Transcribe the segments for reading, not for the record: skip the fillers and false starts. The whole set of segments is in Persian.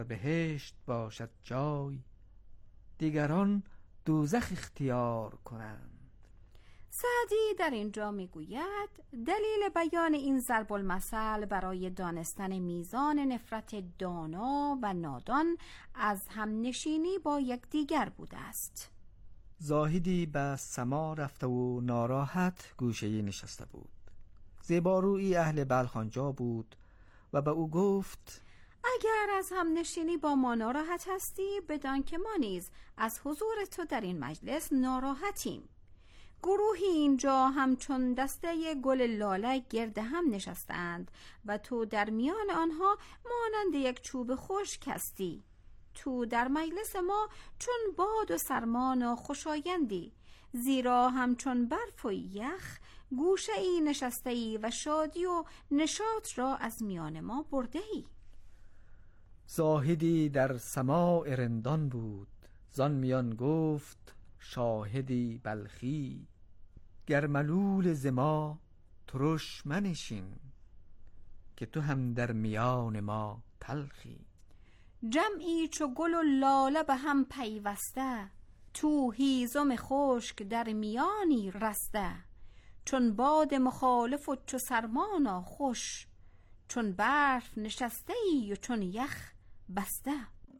بهشت باشد جای، دیگران دوزخ اختیار کنند. سعدی در اینجا میگوید دلیل بیان این ضرب المثل برای دانستن میزان نفرت دانا و نادان از همنشینی با یکدیگر بوده است. زاهدی به سما رفته و ناراحت گوشه‌ای نشسته بود. زیبارویی اهل بلخ آنجا بود و به او گفت اگر از همنشینی با ما ناراحت هستی، بدان که ما نیز از حضور تو در این مجلس ناراحتیم. گروهی اینجا همچون دسته گل لاله گرد هم نشستند و تو در میان آنها مانند یک چوب خشک هستی. تو در مجلس ما چون باد و سرما ناخوشایندی، زیرا همچون برف و یخ گوشه ای نشسته ای و شادی و نشاط را از میان ما برده ای. زاهدی در سماع رندان بود، زان میان گفت شاهدی بلخی، گر ملول ز ما ترش منشین، که تو هم در میان ما تلخی. جمعی چو گل و لاله به هم پیوسته، تو هیزم خشک در میانی رسته. چون باد مخالف و چو سرما ناخوش، چون برف نشسته ای و چون یخ بسته.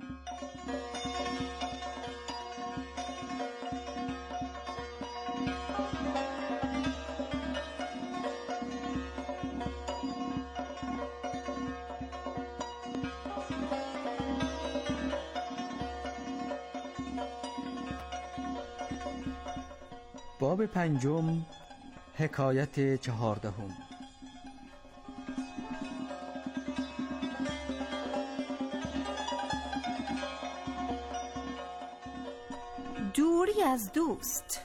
باب پنجم، حکایت 14. دوری از دوست.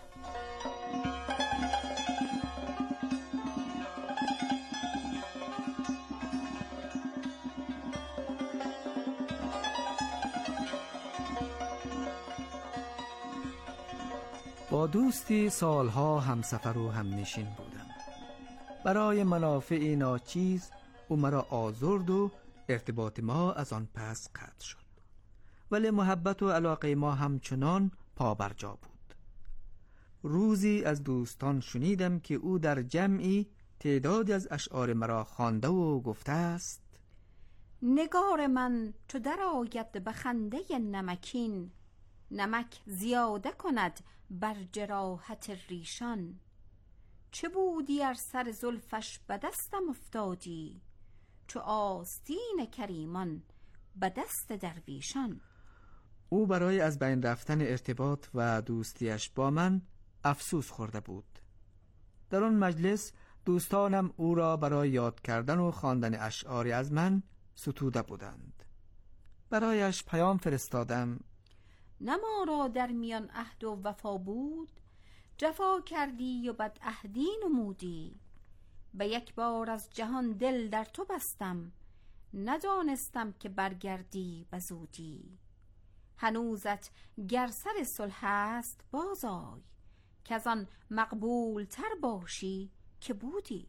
با دوستی سالها همسفر و همنشین بودم. برای منافع ناچیز او مرا آزرد و ارتباط ما از آن پس قطع شد، ولی محبت و علاقه ما همچنان پابرجا بود. روزی از دوستان شنیدم که او در جمعی تعدادی از اشعار مرا خوانده و گفته است: نگار من چو در آید به خنده نمکین، نمک زیاده کند بر جراحت ریشان. چه بودی ار سر زلفش به دستم افتادی، چو آستین کریمان به دست درویشان. او برای از بین رفتن ارتباط و دوستیش با من افسوس خورده بود. در آن مجلس دوستانم او را برای یاد کردن و خواندن اشعاری از من ستوده بودند. برایش پیام فرستادم: نه ما را در میان عهد و وفا بود، جفا کردی و بد عهدی نمودی. به یک بار از جهان دل در تو بستم، ندانستم که برگردی به زودی. هنوزت گر سر صلح است بازآی، که از آن مقبول تر باشی که بودی.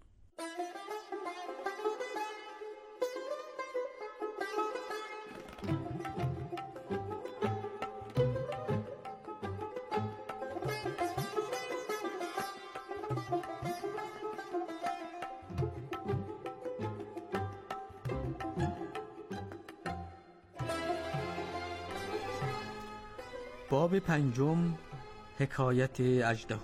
باب پنجم، حکایت 18.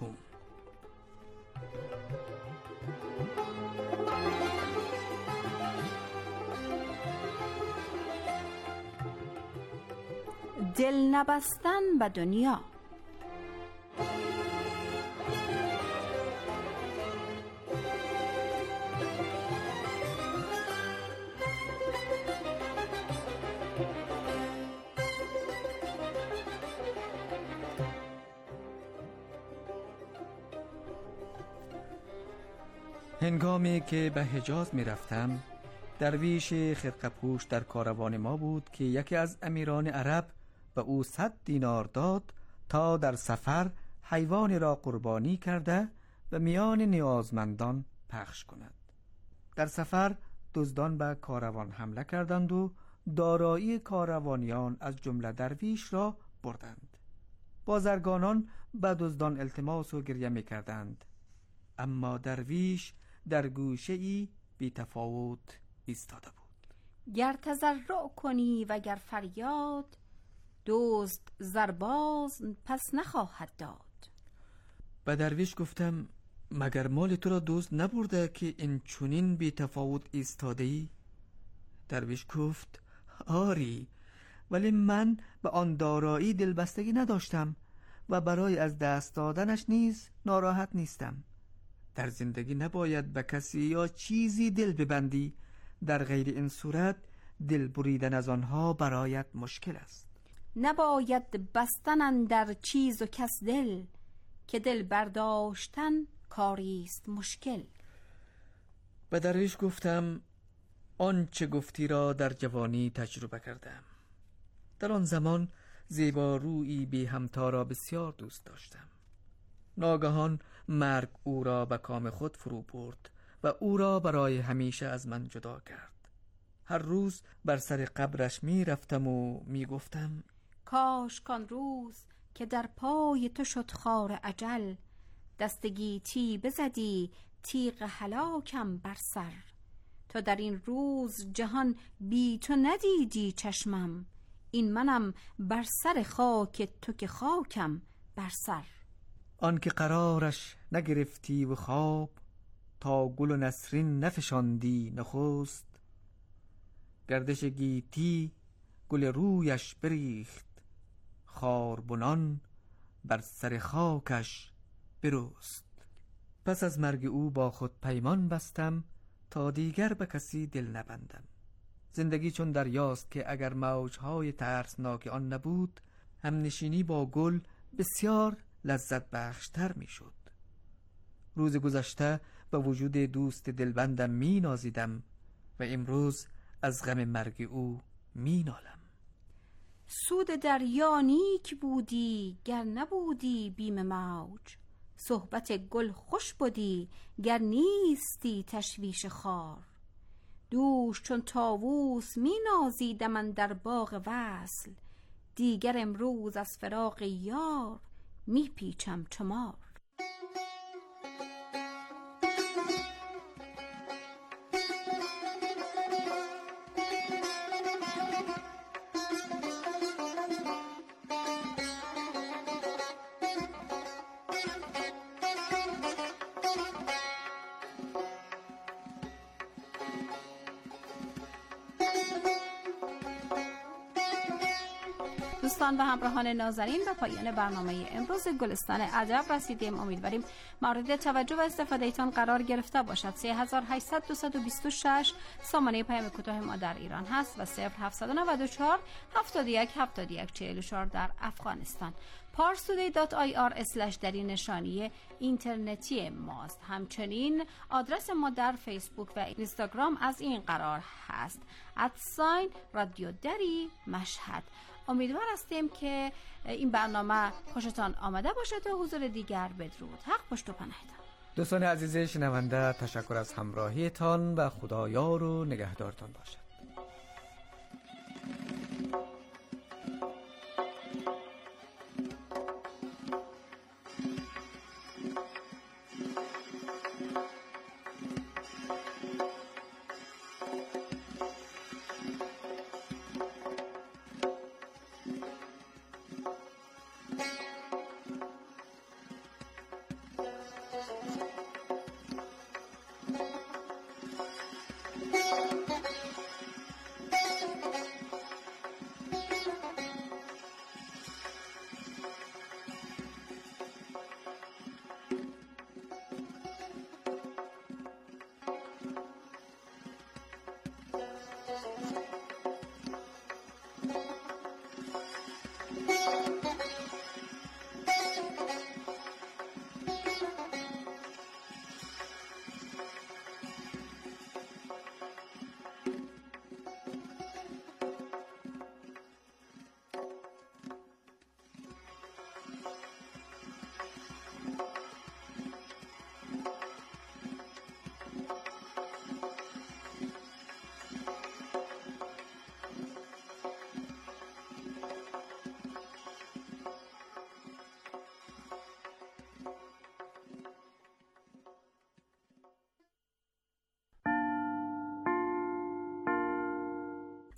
دل نبستن به دنیا. هنگامی که به حجاز می رفتم، درویش خرقه پوش در کاروان ما بود که یکی از امیران عرب به او 100 دینار داد تا در سفر حیوانی را قربانی کرده و میان نیازمندان پخش کند. در سفر دزدان به کاروان حمله کردند و دارایی کاروانیان از جمله درویش را بردند. بازرگانان به دزدان التماس و گریه می کردند، اما درویش در گوشه‌ای بی تفاوت ایستاده بود. گر تضرع کنی و گر فریاد، دزد زرباز پس نخواهد داد. به درویش گفتم مگر مال تو را دزد نبرده که این چونین بی تفاوت ایستاده ای؟ درویش گفت آری، ولی من به آن دارایی دلبستگی نداشتم و برای از دست دادنش نیز ناراحت نیستم. در زندگی نباید به کسی یا چیزی دل ببندی، در غیر این صورت دل بریدن از آنها برایت مشکل است. نباید بستن اندر چیز و کس دل، که دل برداشتن کاریست مشکل. به درویش گفتم آنچه گفتی را در جوانی تجربه کردم. در آن زمان زیبارویی بی همتا را بسیار دوست داشتم. ناگهان مرگ او را به کام خود فرو برد و او را برای همیشه از من جدا کرد. هر روز بر سر قبرش می رفتم و می گفتم کاش کان روز که در پای تو شد خار اجل، دست گیتی بزدی تیغ هلاکم بر سر. تا در این روز جهان بی تو ندیدی چشمم، این منم بر سر خاک تو که خاکم بر سر. آن که قرارش نگرفتی و خواب، تا گل و نسرین نفشاندی نخست. گردش گیتی گل رویش بریخت، خاربنان بر سر خاکش برست. پس از مرگ او با خود پیمان بستم تا دیگر به کسی دل نبندم. زندگی چون دریاست که اگر موجهای ترسناک آن نبود، همنشینی با گل بسیار لذت بخشتر می شد. روز گذشته به وجود دوست دلبندم می نازیدم و امروز از غم مرگ او می نالم. سود دریا نیک بودی گر نبودی بیم موج، صحبت گل خوش بودی گر نیستی تشویش خار. دوش چون طاووس می نازیدم من در باغ وصل، دیگر امروز از فراق یار می پیچم چو مار. دوستان و همراهان نازنین، به پایان برنامه امروز گلستان ادب رسیدیم. امیدواریم مورد توجه و استفاده ایتان قرار گرفته باشد. 3800 سامانه پیام کوتاه ما در ایران هست و 0794 71 71 44 در افغانستان. parstoday.ir/ در این نشانی اینترنتی ماست. همچنین آدرس ما در فیسبوک و اینستاگرام از این قرار هست: @رادیو دری مشهد. امیدوار هستیم که این برنامه خوشتان آمده باشد. تا حضور دیگر بدرود. حق پشت و پناهتان. دوستان عزیز شنونده، تشکر از همراهیتان و خدایار و نگهدارتان باشد.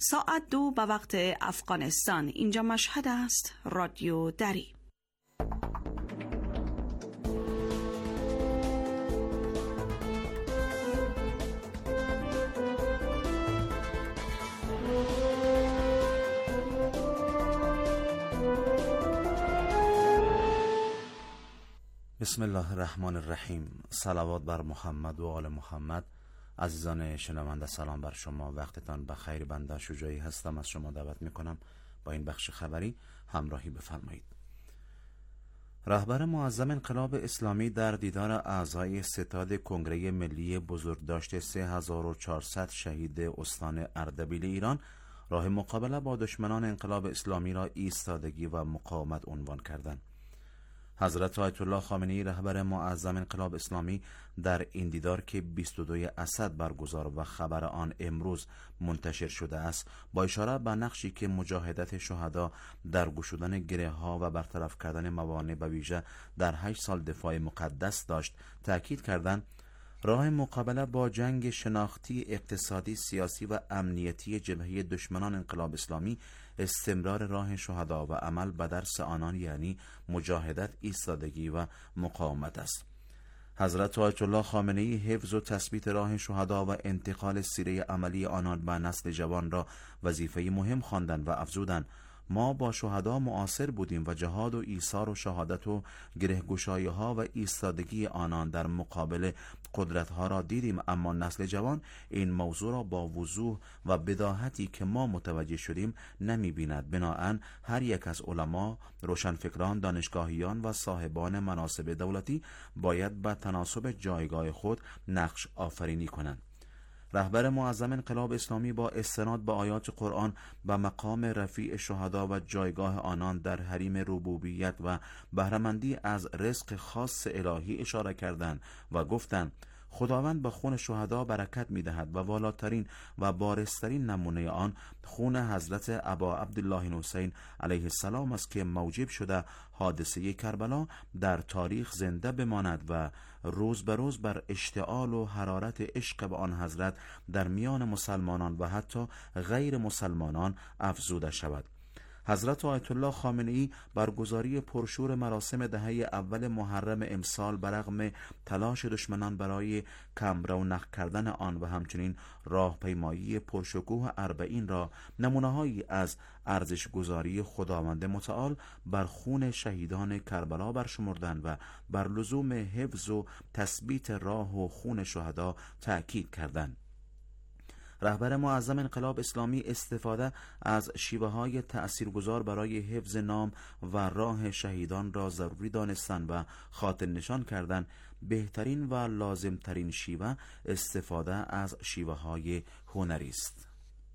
ساعت 2 به وقت افغانستان. اینجا مشهد است. رادیو دری. بسم الله الرحمن الرحیم. صلوات بر محمد و آل محمد. عزیزان شنونده سلام بر شما، وقتتان بخیر. بنده شجاعی هستم، از شما دعوت میکنم با این بخش خبری همراهی بفرمایید. رهبر معظم انقلاب اسلامی در دیدار اعضای ستاد کنگره ملی بزرگداشت 3400 شهید استان اردبیل ایران راه مقابله با دشمنان انقلاب اسلامی را ایستادگی و مقاومت عنوان کردند. حضرت آیت الله خامنه‌ای رهبر معظم انقلاب اسلامی در این دیدار که 22 اسد برگزار و خبر آن امروز منتشر شده است، با اشاره به نقشی که مجاهدت شهدا در گشودن گره‌ها و برطرف کردن موانع به ویژه در 8 سال دفاع مقدس داشت، تأکید کردند راه مقابله با جنگ شناختی، اقتصادی، سیاسی و امنیتی جبهه دشمنان انقلاب اسلامی استمرار راه شهدا و عمل به درس آنان، یعنی مجاهدت، ایستادگی و مقاومت است. حضرت آیت الله خامنه‌ای حفظ و تثبیت راه شهدا و انتقال سیره عملی آنان به نسل جوان را وظیفه مهم خواندند و افزودند ما با شهدا معاصر بودیم و جهاد و ایثار و شهادت و گره‌گشایی ها و ایستادگی آنان در مقابل قدرت ها را دیدیم، اما نسل جوان این موضوع را با وضوح و بداهتی که ما متوجه شدیم نمی بیند. بنابراین هر یک از علما، روشنفکران، دانشگاهیان و صاحبان مناصب دولتی باید به تناسب جایگاه خود نقش آفرینی کنند. رهبر معظم انقلاب اسلامی با استناد به آیات قرآن به مقام رفیع شهدا و جایگاه آنان در حریم ربوبیت و بهره‌مندی از رزق خاص الهی اشاره کردند و گفتند خداوند به خون شهدا برکت می‌دهد و والاترین و بارزترین نمونه آن خون حضرت ابا عبدالله حسین علیه السلام است که موجب شده حادثه کربلا در تاریخ زنده بماند و روز به روز بر اشتعال و حرارت عشق به آن حضرت در میان مسلمانان و حتی غیر مسلمانان افزوده شود. حضرت آیت الله خامنه‌ای برگزاری پرشور مراسم دهه اول محرم امسال برغم تلاش دشمنان برای کم رونق کردن آن و همچنین راهپیمایی پرشکوه اربعین را نمونه‌هایی از ارزش‌گذاری خداوند متعال بر خون شهیدان کربلا برشمردند و بر لزوم حفظ و تثبیت راه و خون شهدا تأکید کردند. رهبر معظم انقلاب اسلامی استفاده از شیوه‌های تأثیرگذار برای حفظ نام و راه شهیدان را ضروری دانستند و خاطر نشان کردند بهترین و لازمترین شیوه استفاده از شیوه‌های هنری است.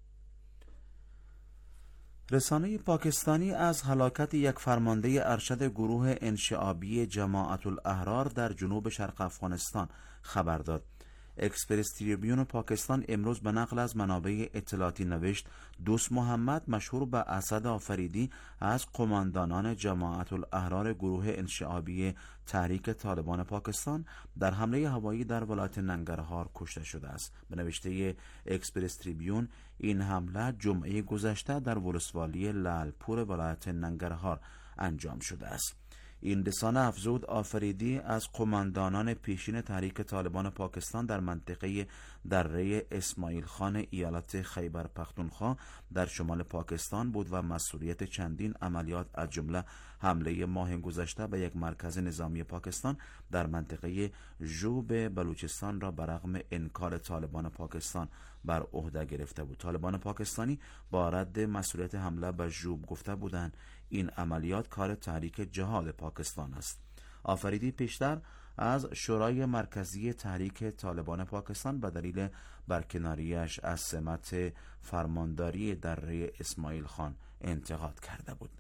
رسانه پاکستانی از هلاکت یک فرمانده ارشد گروه انشعابی جماعت الاحرار در جنوب شرق افغانستان خبر داد. اکسپرس تریبیون پاکستان امروز به نقل از منابع اطلاعاتی نوشت دوست محمد مشهور به اسد آفریدی از قماندانان جماعت الاحرار گروه انشعابی تحریک طالبان پاکستان در حمله هوایی در ولایت ننگرهار کشته شده است. به نوشته اکسپرس تریبیون این حمله جمعه گذشته در ولسوالی لعلپور ولایت ننگرهار انجام شده است. این رسانه افزود آفریدی از قماندانان پیشین تحریک طالبان پاکستان در منطقه دره اسماعیل خان ایالت خیبر پختونخوا در شمال پاکستان بود و مسئولیت چندین عملیات از جمله حمله ماه گذشته به یک مرکز نظامی پاکستان در منطقه جوب بلوچستان را برغم انکار طالبان پاکستان بر عهده گرفته بود. طالبان پاکستانی با رد مسئولیت حمله به جوب گفته بودند این عملیات کار تحریک جهاد پاکستان است. آفریدی پیشتر از شورای مرکزی تحریک طالبان پاکستان به دلیل برکناریش از سمت فرمانداری دره اسماعیل خان انتقاد کرده بود.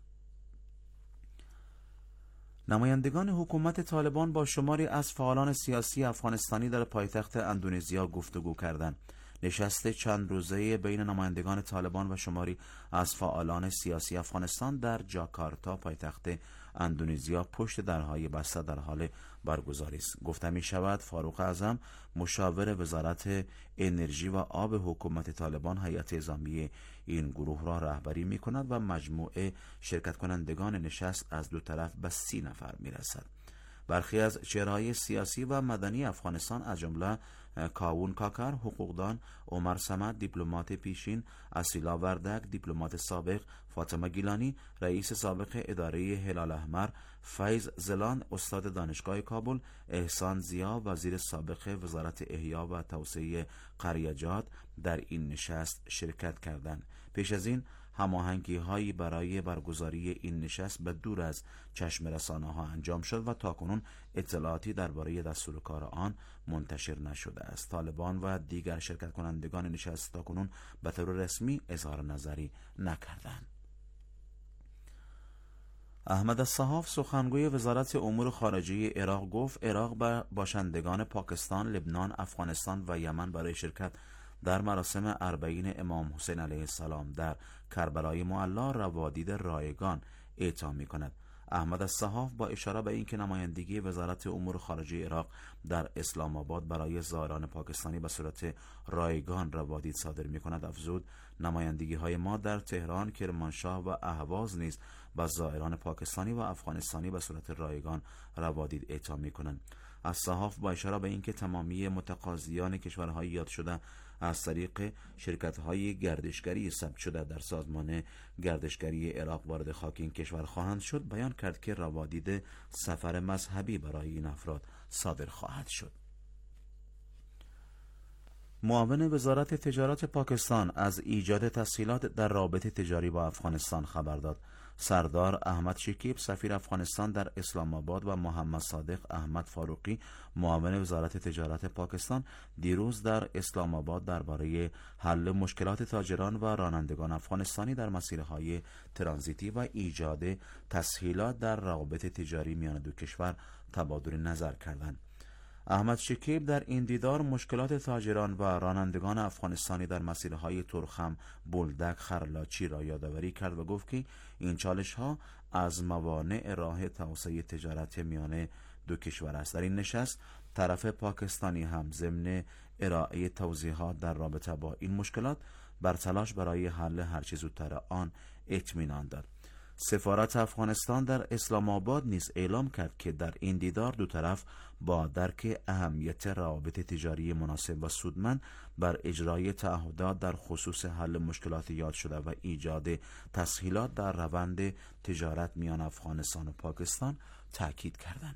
نمایندگان حکومت طالبان با شماری از فعالان سیاسی افغانستانی در پایتخت اندونزیا گفتگو کردند. نشست چند روزه بین نمایندگان طالبان و شماری از فعالان سیاسی افغانستان در جاکارتا پایتخت اندونزیا پشت درهای بسته در حال برگزاری است. گفته می شود فاروق اعظم مشاور وزارت انرژی و آب حکومت طالبان هیئت نظامی این گروه را رهبری می کند و مجموعه شرکت کنندگان نشست از دو طرف به 30 نفر می رسد. برخی از چهره‌های سیاسی و مدنی افغانستان از جمله کاوون کاکر، حقوقدان، عمر صمد، دیپلمات پیشین، اسیلا وردک، دیپلمات سابق، فاطمه گیلانی، رئیس سابق اداره هلال احمر، فیض زلان، استاد دانشگاه کابل، احسان زیا، وزیر سابق وزارت احیا و توسعه قریه‌جات در این نشست شرکت کردند. پیش از این هماهنگی هایی برای برگزاری این نشست به دور از چشم رسانه ها انجام شد و تاکنون اطلاعاتی درباره دستور کار آن منتشر نشده است. طالبان و دیگر شرکت کنندگان نشست تاکنون به طور رسمی اظهار نظری نکردند. احمد الصحاف سخنگوی وزارت امور خارجه عراق گفت عراق به باشندگان پاکستان، لبنان، افغانستان و یمن برای شرکت در مراسم اربعین امام حسین علیه السلام در کربلای معلی روادید رایگان اعطا می کند. احمد الصحاف با اشاره به اینکه نمایندگی وزارت امور خارجه عراق در اسلام آباد برای زائران پاکستانی به صورت رایگان روادید صادر می کند افزود نمایندگی های ما در تهران، کرمانشاه و اهواز نیز به زائران پاکستانی و افغانستانی به صورت رایگان روادید اعطا می کنند. الصحاف با اشاره به اینکه تمامی متقاضیان کشورهای یاد شده از طریق شرکت‌های گردشگری ثبت شده در سازمان گردشگری عراق وارد خاک این کشور خواهند شد، بیان کرد که روادید سفر مذهبی برای این افراد صادر خواهد شد. معاون وزارت تجارت پاکستان از ایجاد تسهیلات در رابطه تجاری با افغانستان خبر داد. سردار احمد شکیب سفیر افغانستان در اسلام آباد و محمد صادق احمد فاروقی معاون وزارت تجارت پاکستان دیروز در اسلام آباد درباره حل مشکلات تاجران و رانندگان افغانستانی در مسیرهای ترانزیتی و ایجاد تسهیلات در روابط تجاری میان دو کشور تبادل نظر کردند. احمد شکیب در این دیدار مشکلات تاجران و رانندگان افغانستانی در مسیرهای ترخم، بولدک، خرلاچی را یادآوری کرد و گفت که این چالش ها از موانع راه توسعه تجارت میان دو کشور است. در این نشست طرف پاکستانی هم ضمن ارائه توضیحات در رابطه با این مشکلات بر تلاش برای حل هرچه زودتر آن اطمینان داد. سفارت افغانستان در اسلام آباد نیز اعلام کرد که در این دیدار دو طرف با درک اهمیت روابط تجاری مناسب و سودمند بر اجرای تعهدات در خصوص حل مشکلات یاد شده و ایجاد تسهیلات در روند تجارت میان افغانستان و پاکستان تاکید کردند.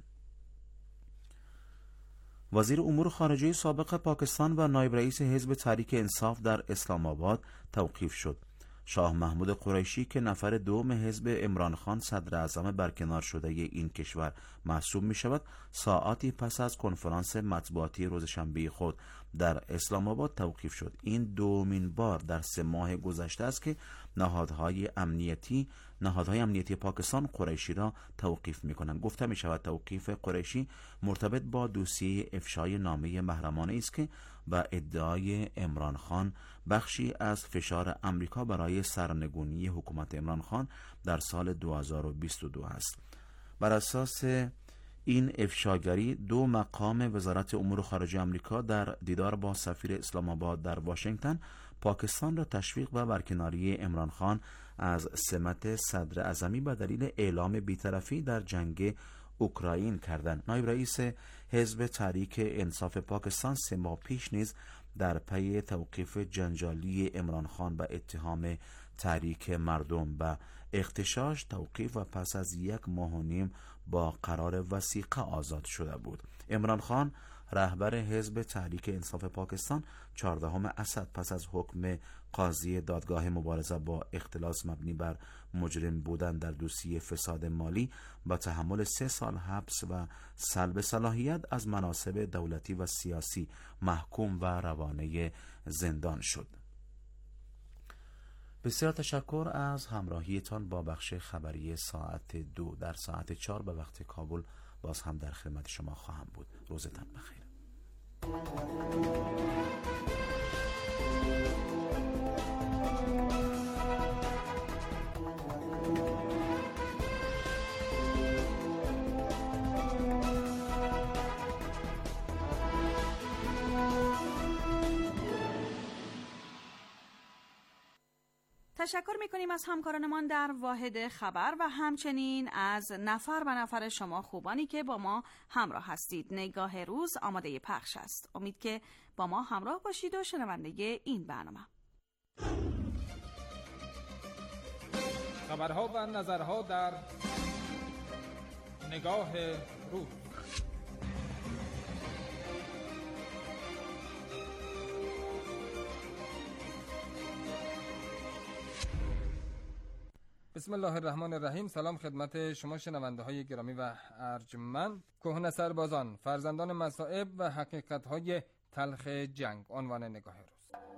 وزیر امور خارجه سابق پاکستان و نایب رئیس حزب تحریک انصاف در اسلام آباد توقیف شد. شاه محمود قریشی که نفر دوم حزب عمران خان صدر اعظم برکنار شده این کشور محسوب می شود، ساعاتی پس از کنفرانس مطبوعاتی روز شنبه خود در اسلام آباد توقیف شد. این دومین بار در 3 ماه گذشته است که نهادهای امنیتی پاکستان قریشی را توقیف می کنند. گفته می شود توقیف قریشی مرتبط با دوسیه افشای نامه محرمانه است که و ادعای عمران خان بخشی از فشار امریکا برای سرنگونی حکومت عمران خان در سال 2022 است. بر اساس این افشاگری 2 مقام وزارت امور خارجه آمریکا در دیدار با سفیر اسلام آباد در واشنگتن پاکستان را تشویق و برکناری عمران خان از سمت صدر اعظمی به دلیل اعلام بی‌طرفی در جنگ اوکراین کردند. نایب رئیس حزب تحریک انصاف پاکستان 3 ماه پیش نیز در پی توقیف جنجالی عمران خان به اتهام تحریک مردم به اغتشاش توقیف و پس از 1.5 ماه با قرار وثیقه آزاد شده بود. عمران خان رهبر حزب تحریک انصاف پاکستان 14 اسد پس از حکم قاضی دادگاه مبارزه با اختلاس مبنی بر مجرم بودن در دوسیه فساد مالی با تحمل 3 سال حبس و سلب صلاحیت از مناصب دولتی و سیاسی محکوم و روانه زندان شد. بسیار تشکر از همراهیتان با بخش خبری ساعت 2. در ساعت 4 به وقت کابل باز هم در خدمت شما خواهم بود. روزتان بخیر. تشکر میکنیم از همکارانمان در واحد خبر و همچنین از نفر به نفر شما خوبانی که با ما همراه هستید. نگاه روز آماده پخش است. امید که با ما همراه باشید و شنونده این برنامه. خبرها و نظرها در نگاه روز. بسم الله الرحمن الرحیم. سلام خدمت شما شنونده های گرامی و ارجمند. کهنه سربازان، فرزندان مصائب و حقیقت های تلخ جنگ، عنوان نگاه روز.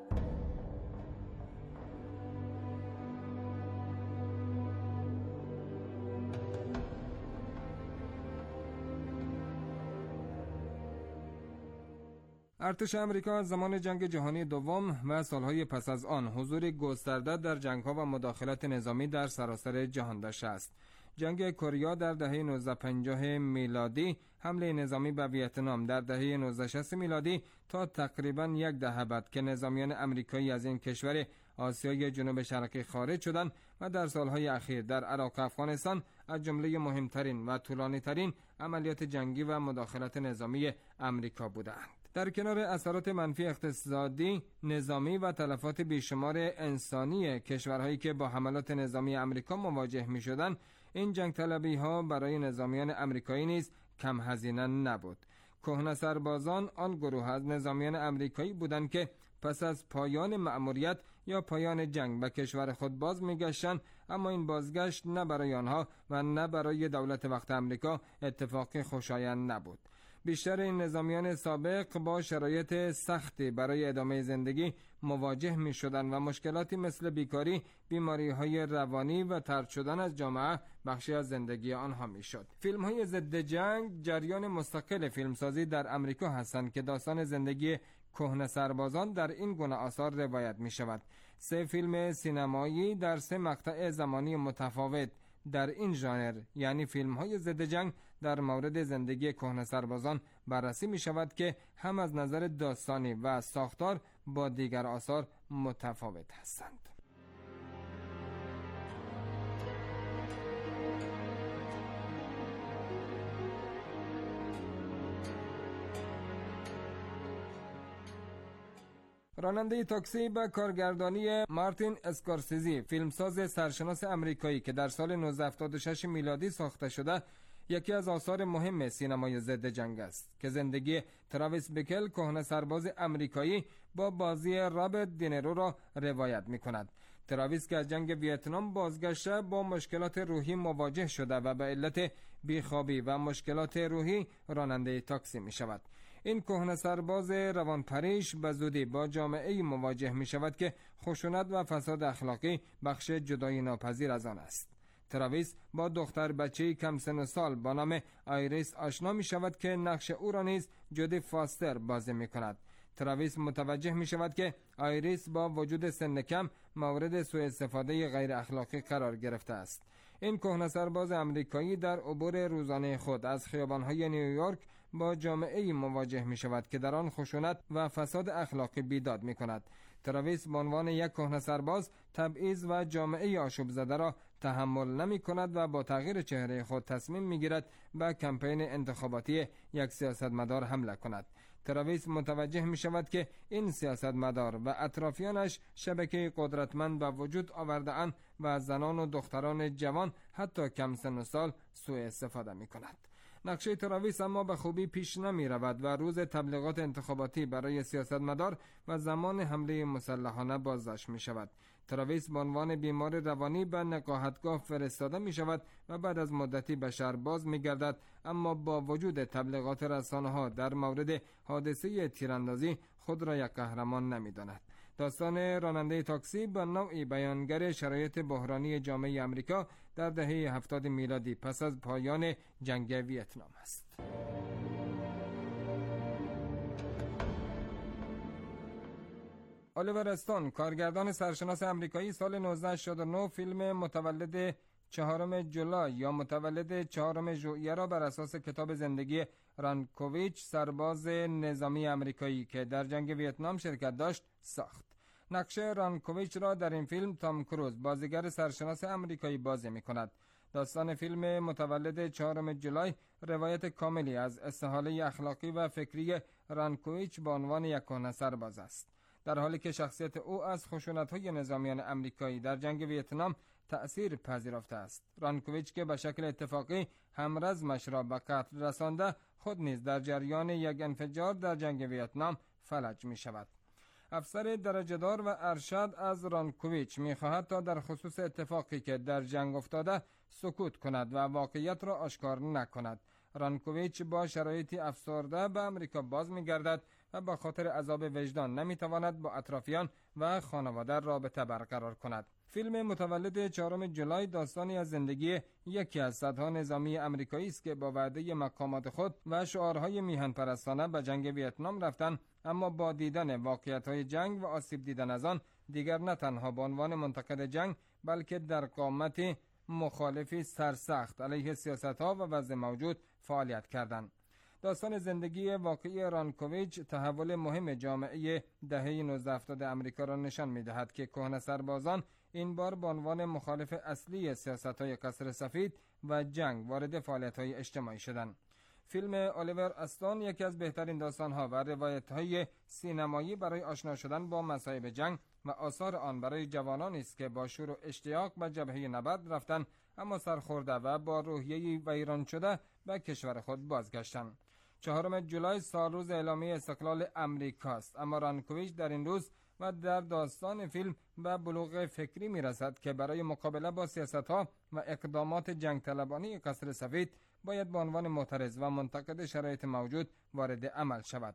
ارتش آمریکا از زمان جنگ جهانی دوم و سالهای پس از آن حضور گسترده در جنگ‌ها و مداخلات نظامی در سراسر جهان داشته است. جنگ کره در دهه 1950 میلادی، حمله نظامی به ویتنام در دهه 1960 میلادی تا تقریباً یک دهه بعد که نظامیان آمریکایی از این کشور آسیای جنوب شرقی خارج شدند و در سالهای اخیر در عراق و افغانستان از جمله مهمترین و طولانی‌ترین عملیات جنگی و مداخلات نظامی آمریکا بودند. در کنار اثرات منفی اقتصادی، نظامی و تلفات بیشمار انسانی کشورهایی که با حملات نظامی آمریکا مواجه می‌شدند، این جنگ طلبی‌ها برای نظامیان آمریکایی نیز کم هزینه نبود. کهنه سربازان آن گروه از نظامیان آمریکایی بودند که پس از پایان مأموریت یا پایان جنگ به کشور خود باز می‌گشتند، اما این بازگشت نه برای آنها و نه برای دولت وقت آمریکا اتفاقی خوشایند نبود. بیشتر این نظامیان سابق با شرایط سختی برای ادامه زندگی مواجه می شدند و مشکلاتی مثل بیکاری، بیماری‌های روانی و طرد شدن از جامعه بخشی از زندگی آنها می شد. فیلم‌های ضد جنگ جریان مستقل فیلمسازی در امریکا هستند که داستان زندگی کهنه سربازان در این گونه آثار روایت می شود. 3 فیلم سینمایی در 3 مقطع زمانی متفاوت در این ژانر، یعنی فیلم‌های ضد جنگ، در مورد زندگی کهنه سربازان بررسی می شود که هم از نظر داستانی و ساختار با دیگر آثار متفاوت هستند. راننده تاکسی به کارگردانی مارتین اسکورسیزی، فیلمساز سرشناس امریکایی که در سال 1976 میلادی ساخته شده، یکی از آثار مهم سینمای ضد جنگ است که زندگی تراویس بیکل، کهنه سرباز امریکایی، با بازی رابرت دینیرو را روایت می کند. تراویس که از جنگ ویتنام بازگشته با مشکلات روحی مواجه شده و به علت بیخوابی و مشکلات روحی راننده تاکسی می شود. این کهنه سرباز روانپریش به زودی با جامعه مواجه می شود که خشونت و فساد اخلاقی بخش جدایی ناپذیر از آن است. تراویس با دختر بچه‌ای کم سن و سال با نام آیریس آشنا می شود که نقش او را نیز جودی فاستر بازی می کند. تراویس متوجه می شود که آیریس با وجود سن کم مورد سوء استفاده غیر اخلاقی قرار گرفته است. این کهنه سرباز امریکایی در عبور روزانه خود از خیابان‌های نیویورک با جامعه‌ای مواجه می شود که در آن خشونت و فساد اخلاقی بیداد می کند. تراویس به عنوان یک کهنه سرباز تبعیض و جامعه آشوب زده را تحمل نمی کند و با تغییر چهره خود تصمیم می گیرد به کمپین انتخاباتی یک سیاستمدار حمله کند. تراویس متوجه می شود که این سیاستمدار و اطرافیانش شبکه قدرتمند به وجود آورده‌اند و از زنان و دختران جوان حتی کم سن و سال سوء استفاده می کند. نقشه تراویس اما به خوبی پیش نمی رود و روز تبلیغات انتخاباتی برای سیاستمدار و زمان حمله مسلحانه بازداشت می شود. تراویس به عنوان بیمار روانی به نقاهتگاه فرستاده می شود و بعد از مدتی به شهر باز می گردد، اما با وجود تبلیغات رسانه ها در مورد حادثه تیراندازی خود را یک قهرمان نمی داند. داستان راننده تاکسی به نوعی بیانگر شرایط بحرانی جامعه امریکا در دهه 70 میلادی پس از پایان جنگ ویتنام است. الیور استون، کارگردان سرشناس امریکایی، سال 1969 فیلم متولد 4 جولای یا متولد 4 ژوئیه را بر اساس کتاب زندگی رانکوویچ، سرباز نظامی امریکایی که در جنگ ویتنام شرکت داشت، ساخت. نقش رانکوویچ را در این فیلم تام کروز بازیگر سرشناس آمریکایی بازی می‌کند. داستان فیلم متولد 4 جولای روایت کاملی از استحاله اخلاقی و فکری رانکوویچ به عنوان یک کهنه سرباز است. در حالی که شخصیت او از خشونت‌های نظامیان آمریکایی در جنگ ویتنام تأثیر پذیرفته است. رانکوویچ که به شکل اتفاقی همرزمش را به قتل رسانده، خود نیز در جریان یک انفجار در جنگ ویتنام فلج می شود. افسر درجه‌دار و ارشد از رانکوویچ می خواهد تا در خصوص اتفاقی که در جنگ افتاده سکوت کند و واقعیت را آشکار نکند. رانکوویچ با شرایطی افسرده به آمریکا باز می گردد و با خاطر عذاب وجدان نمی تواند با اطرافیان و خانواده رابطه برقرار کند. فیلم متولد 4 جولای داستانی از زندگی یکی از صدها نظامی آمریکایی است که با وعده مقامات خود و شعارهای میهن پرستانه به جنگ ویتنام رفتند، اما با دیدن واقعیت‌های جنگ و آسیب دیدن از آن دیگر نه تنها به عنوان منتقد جنگ بلکه در قامت مخالفی سرسخت علیه سیاست‌ها و وضع موجود فعالیت کردند. داستان زندگی واقعی رانکوویچ تحول مهم جامعه دهه 1970 آمریکا را نشان می‌دهد که کهنه سربازان این بار به عنوان مخالف اصلی سیاست‌های قصر سفید و جنگ وارد فعالیت‌های اجتماعی شدند. فیلم الیور استون یکی از بهترین داستان‌ها و روایت‌های سینمایی برای آشنا شدن با مصائب جنگ و آثار آن برای جوانانی است که با شور و اشتیاق به جبهه نبرد رفتند اما سرخورده و با روحیه‌ای ویران شده به کشور خود بازگشتند. 4 جولای سالروز اعلامیه استقلال امریکاست، اما رانکوویچ در این روز و در داستان فیلم به بلوغ فکری میرسد که برای مقابله با سیاست‌ها و اقدامات جنگ طلبانه قصر سفید باید به عنوان معترض و منتقد شرایط موجود وارد عمل شود.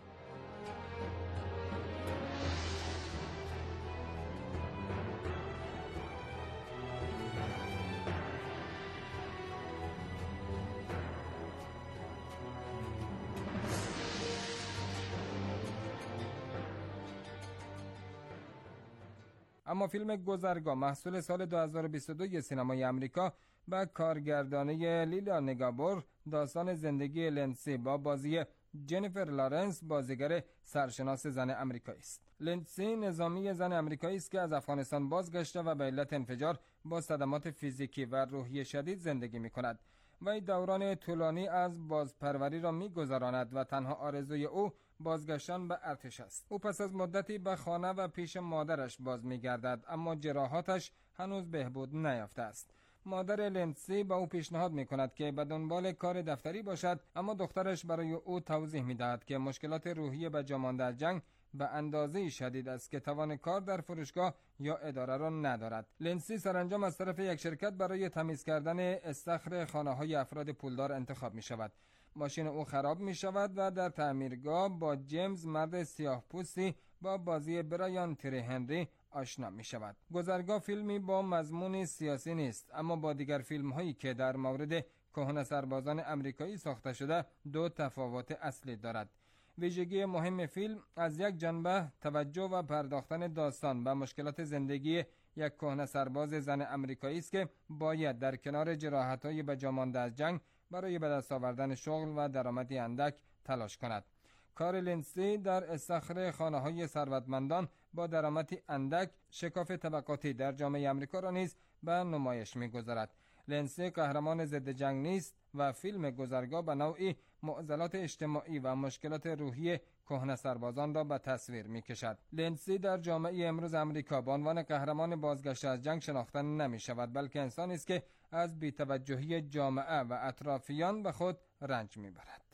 اما فیلم گذرگاه محصول سال 2022 سینمای آمریکا با کارگردانی لیلا نگابور داستان زندگی لندسی با بازی جنیفر لارنس بازیگر سرشناس زن آمریکایی است. لندسی نظامی زن آمریکایی است که از افغانستان بازگشته و به علت انفجار با صدمات فیزیکی و روحی شدید زندگی می‌کند. وی دوران طولانی از بازپروری را می‌گذراند و تنها آرزوی او بازگشتن به ارتش است. او پس از مدتی به خانه و پیش مادرش باز می‌گردد، اما جراحاتش هنوز بهبود نیافته است. مادر لندسی به او پیشنهاد می‌کند که به دنبال کار دفتری باشد، اما دخترش برای او توضیح می‌دهد که مشکلات روحی به جا مانده از جنگ به اندازه شدید است که توان کار در فروشگاه یا اداره را ندارد. لندسی سرانجام از طرف یک شرکت برای تمیز کردن استخر خانه‌های افراد پولدار انتخاب می‌شود. ماشین او خراب می‌شود و در تعمیرگاه با جیمز مرد سیاه‌پوستی با بازی برایان تری هنری آشنا می‌شود. گذرگاه فیلمی با مضمون سیاسی نیست، اما با دیگر فیلم‌هایی که در مورد کهنه سربازان آمریکایی ساخته شده دو تفاوت اصلی دارد. ویژگی مهم فیلم از یک جنبه توجه و پرداختن داستان به مشکلات زندگی یک کهنه سرباز زن آمریکایی است که باید در کنار جراحت‌های به جا مانده از جنگ برای به دست آوردن شغل و درآمدی اندک تلاش کند. کار لندسی در استخر خانه‌های ثروتمندان با درآمدی اندک شکاف طبقاتی در جامعه آمریکا را نیز به نمایش می‌گذارد. لندسی قهرمان ضد جنگ نیست و فیلم گذرگاه به نوعی معضلات اجتماعی و مشکلات روحی کهنه سربازان را به تصویر می‌کشد. لندسی در جامعه امروز آمریکا به عنوان قهرمان بازگشته از جنگ شناخته نمی‌شود، بلکه انسانی است که از بی‌توجهی جامعه و اطرافیان به خود رنج می‌برد.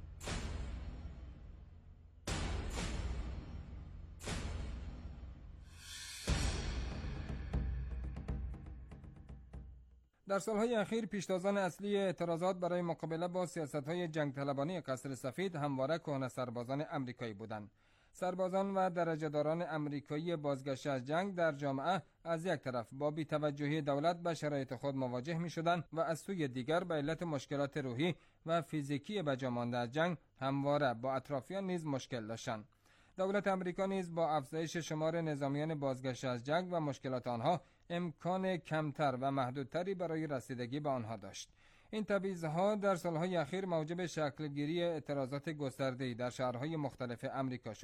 در سالهای اخیر پیشتازان اصلی اعتراضات برای مقابله با سیاست‌های جنگ طلبانه قصر سفید همواره کهنه سربازان آمریکایی بودند. سربازان و درجه‌داران آمریکایی بازگشته از جنگ در جامعه از یک طرف با بی‌توجهی دولت به شرایط خود مواجه می‌شدند و از سوی دیگر به علت مشکلات روحی و فیزیکی به جا مانده از جنگ همواره با اطرافیان نیز مشکل داشتند. دولت آمریکا نیز با افزایش شمار نظامیان بازگشته از جنگ و مشکلات آنها امکان کمتر و محدودتری برای رسیدگی به آنها داشت. این تبعیض‌ها در سالهای اخیر موجب شکلگیری اعتراضات گسترده‌ای در شهرهای مختلف آمریکا شد.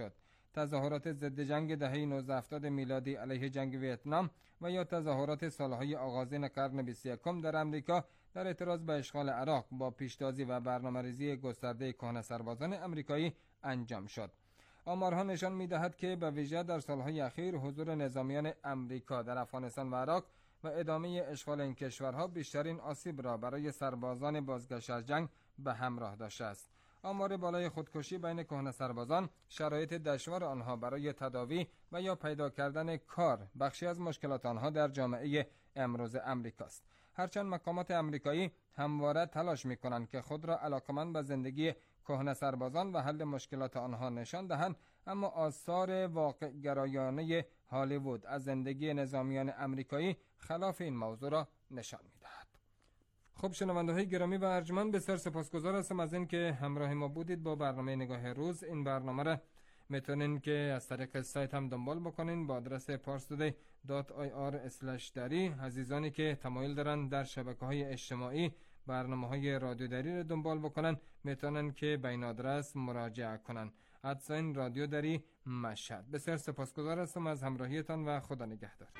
تظاهرات ضد جنگ دهه 1970 میلادی علیه جنگ ویتنام و یا تظاهرات سالهای آغازین قرن 21 در امریکا در اعتراض به اشغال عراق با پیشتازی و برنامه‌ریزی گسترده کهنه سربازان امریکایی انجام شد. آمارها نشان می‌دهد که به ویژه در سالهای اخیر حضور نظامیان امریکا در افغانستان و عراق و ادامه اشغال این کشورها بیشترین آسیب را برای سربازان بازگشت از جنگ به همراه داشته است. آمار بالای خودکشی بین کهنه سربازان، شرایط دشوار آنها برای تداوی و یا پیدا کردن کار بخشی از مشکلات آنها در جامعه امروز امریکاست. هرچند مقامات امریکایی همواره تلاش می‌کنند که خود را علاقمند به زندگی کهنه سربازان و حل مشکلات آنها نشان دهند، اما آثار واقع گرایانه هالیوود از زندگی نظامیان امریکایی خلاف این موضوع را نشان می‌دهد. خب شنونده‌های گرامی و ارجمند، بسیار سپاسگزار هستم از این که همراه ما بودید با برنامه نگاه روز. این برنامه را میتونین که از طریق سایت هم دنبال بکنین با آدرس parstoday.ir/dari. عزیزانی که تمایل دارن در شبکه‌های اجتماعی برنامه‌های رادیو دری را دنبال بکنن میتونن که به این آدرس مراجعه کنن. رادیو دری مشهد. بسیار سپاسگزار هستم از همراهیتان و خدا نگهدار.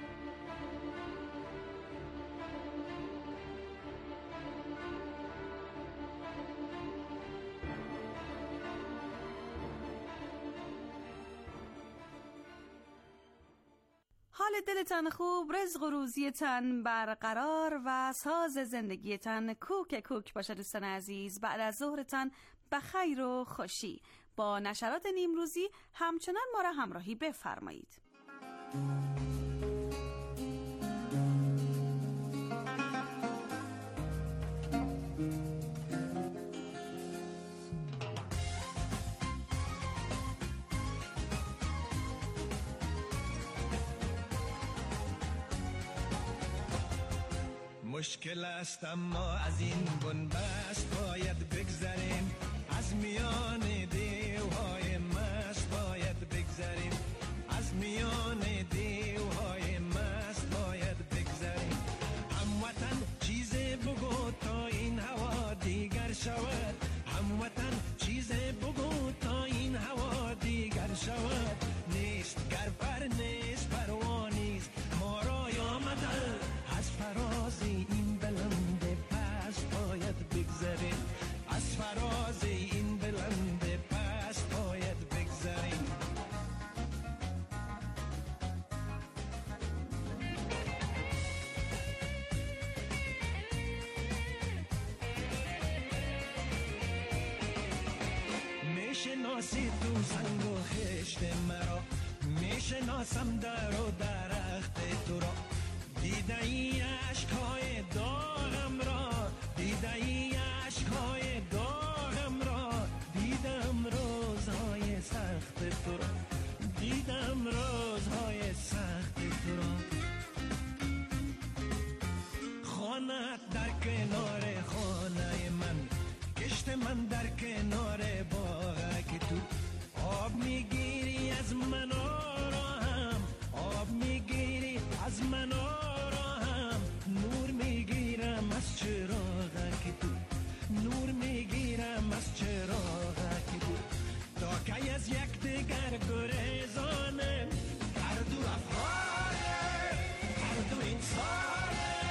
حال دلتان خوب، رزق و روزیتان برقرار و ساز زندگیتان کوک کوک باشه دوستان عزیز. بعد از ظهرتان بخیر و خوشی. با نشرات نیمروزی همچنان ما را همراهی بفرمایید. مشکل است اما از این بنبست باید بگذریم، از میان دیوهای مست باید بگذریم، از میان دیوهای مست باید بگذریم. هموطن چیز بگو تا این هوا دیگر شود، هموطن چیز بگو تا این هوا دیگر شود. نیست گرفر نیست پروانیست ما را آمده، از فراز این بلند پس باید بگذریم، از فراز این بلند پس باید بگذریم. میشناسی تو سنگ و خشت مرا، میشناسم در و درخت تو را. دیده ای عشقهای داغم را، دیده ای عشقهای داغم را، دیدم روزهای سخت تو را، دیدم روزهای سخت تو را. خانت در کنار خانه من، کشت من در کنار باغ تو. آب میگیری از من آرام، آب میگیری از من آرام، نور میگیرم از چراغک تو، نور میگیرم از چراغک تو. تا که از یک دیگر گریزانه، هر دو افغانه، هر دو انسانه.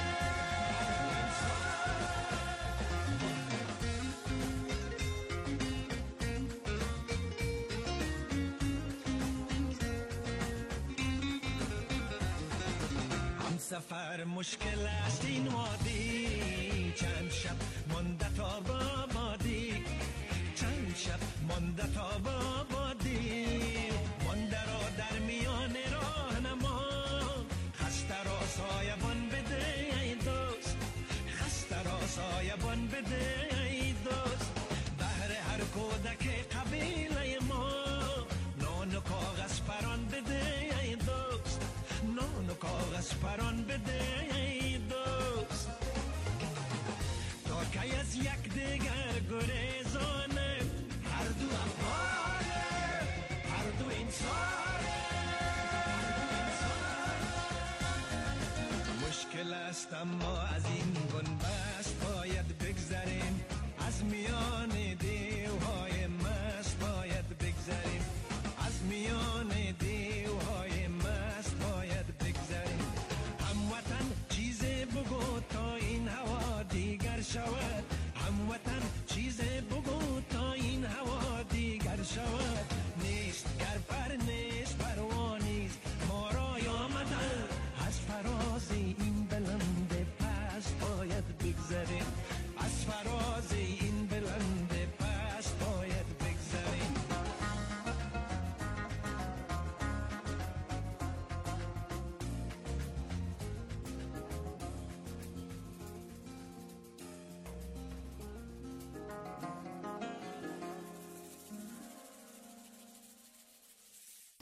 سفر مشکل است این وادی، چند شب مانده تا بابادی، چند شب مانده تا بابادی. مانده را در میان راهنما، خسته را سایبان بده ای دوست، خسته را سایبان بده ای دوست. بهر هر کودک قبیله ما، نان و کاغذ پران بده ای دوست، نان و کاغذ پران بده ای دوست. تا که از یک دیگر گریزانه، هر دو افغانه، هر دو انسانه. مشکل است اما از این بنبست باید بگذریم، از میان دیوهای مست باید بگذریم، از میان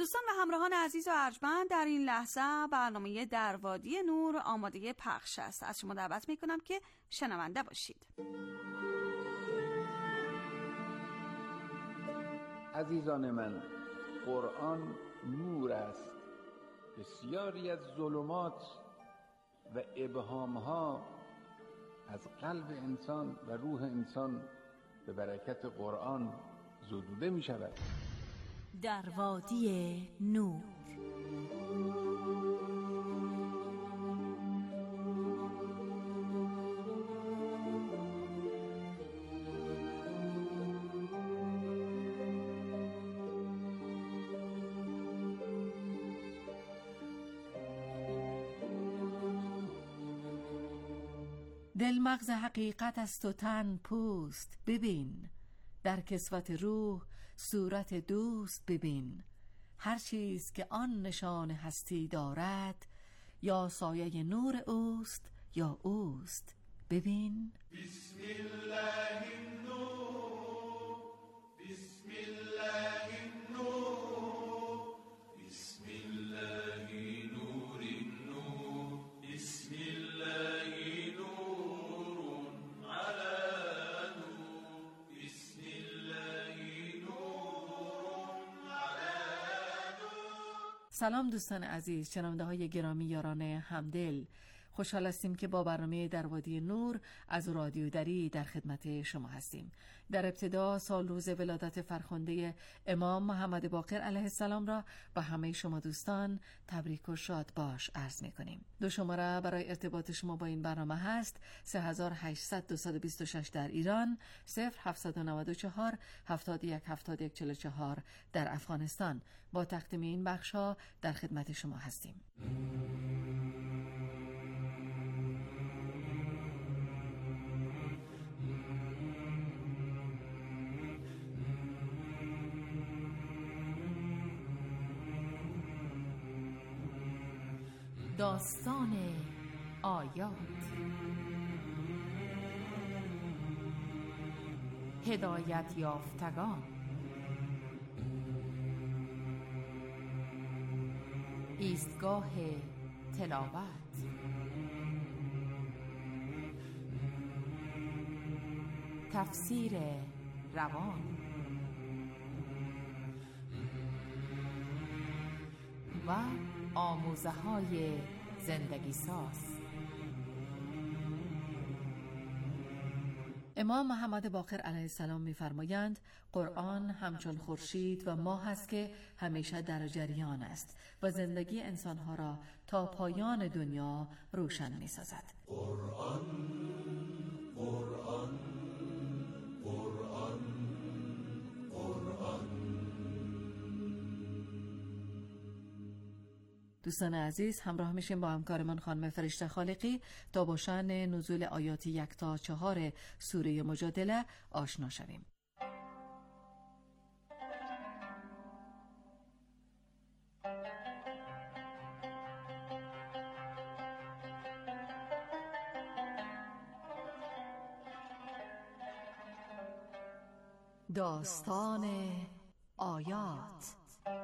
دوستان و همراهان عزیز و ارجمند، در این لحظه برنامه در وادی نور آماده پخش است. از شما دعوت میکنم که شنونده باشید. عزیزان من، قرآن نور است. بسیاری از ظلمات و ابهامها از قلب انسان و روح انسان به برکت قرآن زدوده می شود. در وادی نور. دل مغز حقیقت است و تن پوست، ببین در کسوت روح صورت دوست ببین. هر چیز که آن نشان هستی دارد، یا سایه نور اوست یا اوست، ببین. بسم الله النور، بسم الله النور، بسم الله نور النور، بسم الله نور على نور، بسم الله نور على نور. سلام دوستان عزیز، شنونده های گرامی، یاران همدل، خوشحال هستیم که با برنامه در وادی نور از رادیو دری در خدمت شما هستیم. در ابتدا سال روز ولادت فرخنده امام محمد باقر علیه السلام را به همه شما دوستان تبریک و شاد باش عرض می‌کنیم. دو شماره برای ارتباط شما با این برنامه هست: 3800 226 در ایران، 0794 71 71 44 در افغانستان. با تقدیم این بخش‌ها در خدمت شما هستیم. داستان آیات. هدایت یافتگان. ایستگاه تلاوت. تفسیر روان و آموزه های زندگی ساز. امام محمد باقر علیه السلام می‌فرمایند قرآن همچون خورشید و ماه است که همیشه در جریان است و زندگی انسانها را تا پایان دنیا روشن می‌سازد. قرآن قرآن قرآن قرآن. دوستان عزیز، همراه میشیم با همکارمان خانم فرشته خالقی تا با شأن نزول آیات 1 تا 4 سوره مجادله آشنا شویم. داستان آیات.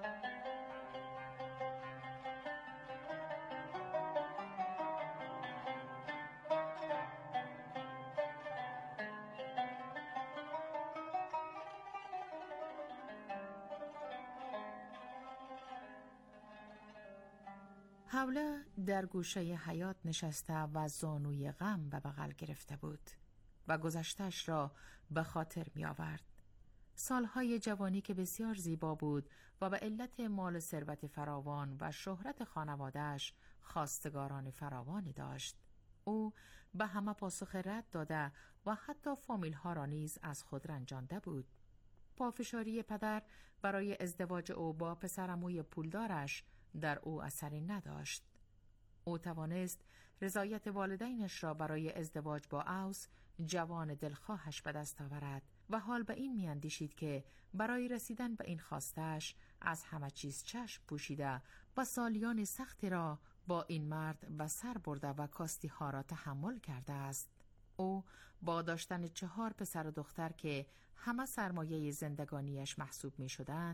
حوله در گوشه حیاط نشسته و زانوی غم به بغل گرفته بود و گذشتش را به خاطر می آورد. سالهای جوانی که بسیار زیبا بود و به علت مال و ثروت فراوان و شهرت خانواده‌اش خواستگاران فراوانی داشت. او به همه پاسخ رد داده و حتی فامیل‌ها را نیز از خود رنجانده بود. پافشاری پدر برای ازدواج او با پسرعموی پولدارش در او اثری نداشت. او توانست رضایت والدینش را برای ازدواج با اوس، جوان دلخواهش، به دست آورد و حال به این میاندیشید که برای رسیدن به این خواستش از همه چیز چشم پوشیده و سالیان سختی را با این مرد به سر برده و کاستی ها را تحمل کرده است. او با داشتن 4 پسر و دختر که همه سرمایه زندگانیش محسوب می شدند،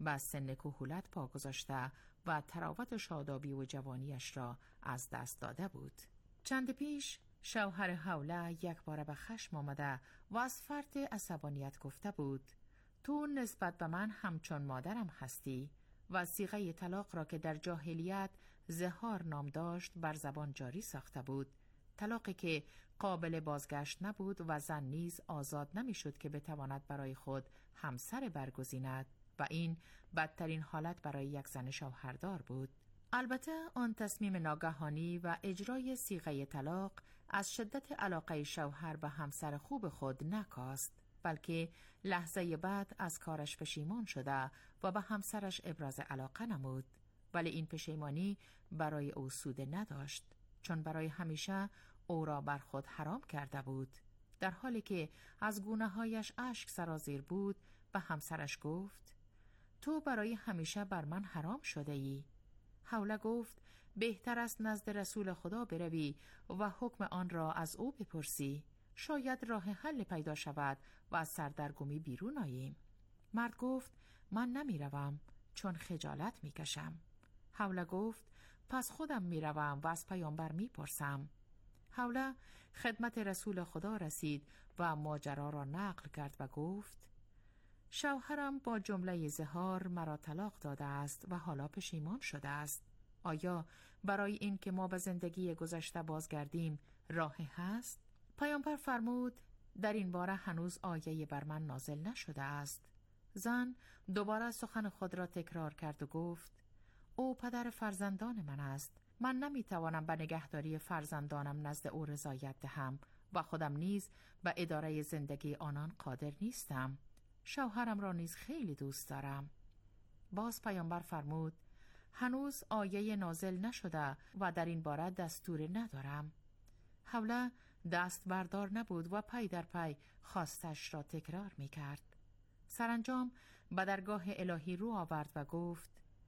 و سن کهولت پا گذاشته و تراوت و شادابی و جوانیش را از دست داده بود. چند پیش شوهر حوله یک بار به خشم آمده و از فرط عصبانیت گفته بود: تو نسبت به من همچون مادرم هستی و صیغه طلاق را که در جاهلیت زهار نام داشت بر زبان جاری ساخته بود، طلاقی که قابل بازگشت نبود و زن نیز آزاد نمیشد که بتواند برای خود همسر برگزیند و این بدترین حالت برای یک زن شوهردار بود. البته آن تصمیم ناگهانی و اجرای صیغه طلاق از شدت علاقه شوهر به همسر خوب خود نکاست، بلکه لحظه بعد از کارش پشیمان شده و به همسرش ابراز علاقه نمود. ولی این پشیمانی برای او سود نداشت، چون برای همیشه او را بر خود حرام کرده بود. در حالی که از گونه‌هایش اشک سرازیر بود به همسرش گفت: تو برای همیشه بر من حرام شده ای. حوله گفت: بهتر است نزد رسول خدا بروی و حکم آن را از او بپرسی، شاید راه حل پیدا شود و از سردرگمی بیرون آییم. مرد گفت: من نمی روم چون خجالت می کشم. حوله گفت: پس خودم می روم و از پیامبر می پرسم. حوله خدمت رسول خدا رسید و ماجرا را نقل کرد و گفت: شوهرم با جمله زهار مرا طلاق داده است و حالا پشیمان شده است. آیا برای این که ما به زندگی گذشته بازگردیم راهی هست؟ پیامبر فرمود: در این باره هنوز آیه بر من نازل نشده است. زن دوباره سخن خود را تکرار کرد و گفت: او پدر فرزندان من است. من نمیتوانم به نگهداری فرزندانم نزد او رضایت دهم و خودم نیز به اداره زندگی آنان قادر نیستم. شوهرم را نیز خیلی دوست دارم. باز پیامبر فرمود: هنوز آیه نازل نشده و در این باره دستور ندارم. حوله دست بردار نبود و پی در پی خواستش را تکرار می کرد. سرانجام به درگاه الهی رو آورد و گفت: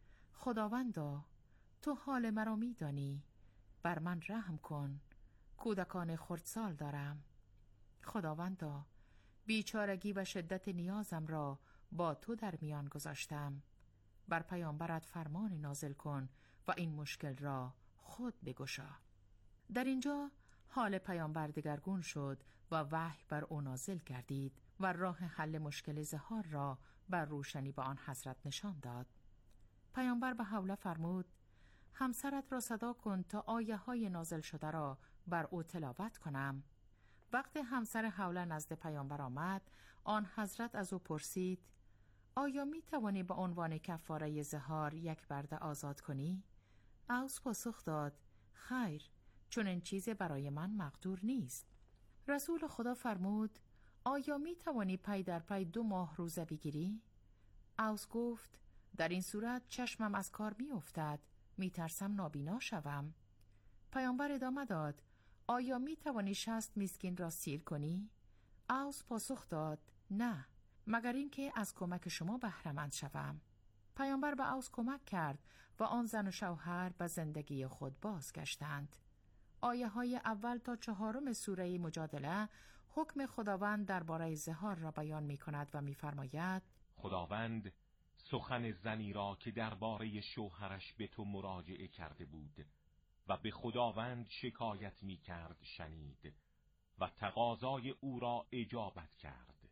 خداوندا، تو حال مرا می دانی، بر من رحم کن، کودکان خردسال دارم. خداوندا، بیچارگی و شدت نیازم را با تو در میان گذاشتم، بر پیامبرت فرمان نازل کن و این مشکل را خود بگشا. در اینجا حال پیامبر دگرگون شد و وحی بر او نازل گردید و راه حل مشکل زهار را بر روشنی به آن حضرت نشان داد. پیامبر به حوله فرمود: همسرت را صدا کن تا آیه های نازل شده را بر او تلاوت کنم. وقتی همسر حوله نزد پیامبر آمد، آن حضرت از او پرسید: آیا می توانی به عنوان کفاره زهار یک برده آزاد کنی؟ اوس پاسخ داد: خیر، چون این چیز برای من مقدور نیست. رسول خدا فرمود: آیا می توانی پی در پی 2 ماه روزه بگیری؟ اوس گفت: در این صورت چشمم از کار می افتد، می ترسم نابینا شوم. پیامبر ادامه داد: آیا می توانی 60 مسکین را سیر کنی؟ اوس پاسخ داد: نه، مگر اینکه از کمک شما بهره مند شوم. پیامبر به اوس کمک کرد و آن زن و شوهر به زندگی خود بازگشتند. آیه های اول تا 4 سوره مجادله حکم خداوند درباره زهار را بیان می کند و می فرماید: خداوند سخن زنی را که درباره شوهرش به تو مراجعه کرده بود و به خداوند شکایت می کرد شنید و تقاضای او را اجابت کرد.